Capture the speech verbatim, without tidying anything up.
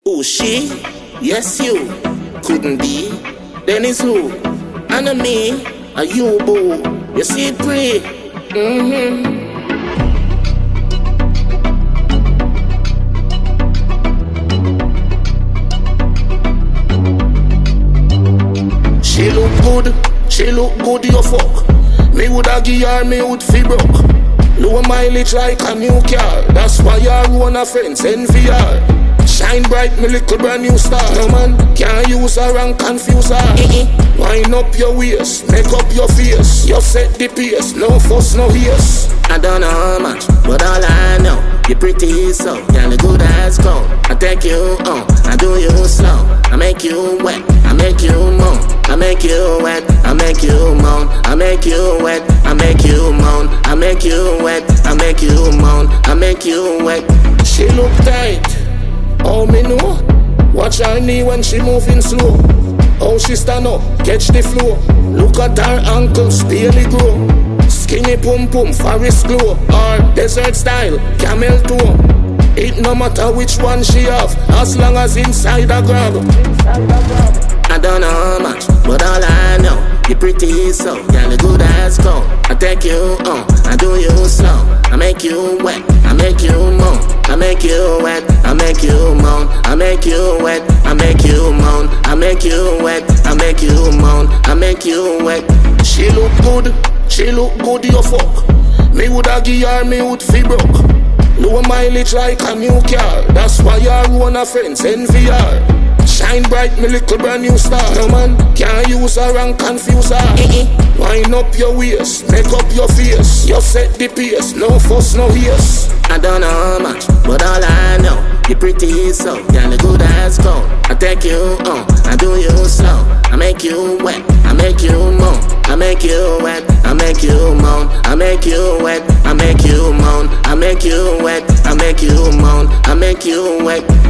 Who she? Yes you. Couldn't be. Then it's who? And a me, a you boo. You see it pretty. Mm-hmm. She look good, she look good, you fuck. Me woulda give her, me would fi broke. Low mileage like a new car. That's why her own a friends envy her. Shine bright, me little brand new star. No man can't use her and confuse her. Mm-mm. Wind up your waist, make up your face. You set the pace, no fuss, no haste. I don't know how much, but all I know, you pretty so, girl, a good ass cold. I take you on, I do you slow. I make you wet, I make you moan. I make you wet, I make you moan. I make you wet, I make you moan. I make you wet, I make you moan. I make you wet. She look tight, oh me know. Watch her knee when she moving slow. How she stand up, catch the flow. Look at her ankles, barely grow. Skinny pum pum, forest glow. Or desert style, camel toe. It no matter which one she have, as long as inside a grab. I don't know how much, but all I know, you pretty so, girl, a good ass cold. I take you on, I do you slow. I make you wet, I make you moan. I make you wet, I make you moan. I make you wet, I make you moan. I make you wet, I make you moan. I make you wet. She look good, she look good, you fuck. Me woulda give her, me would fi broke. Low mileage like a new car. That's why her own a friends envy her. Shine bright, me little brand new star. No man can't use her and confuse her. Mm-mm. Wind up your waist, make up your face. You set the pace, no fuss, no haste. I don't know how much, but all I know, you pretty so, girl, a good ass cold. I take you on, I do you slow. I make you wet, I make you moan. I make you wet, I make you moan. I make you wet, I make you moan. I make you wet, I make you moan. I make you wet.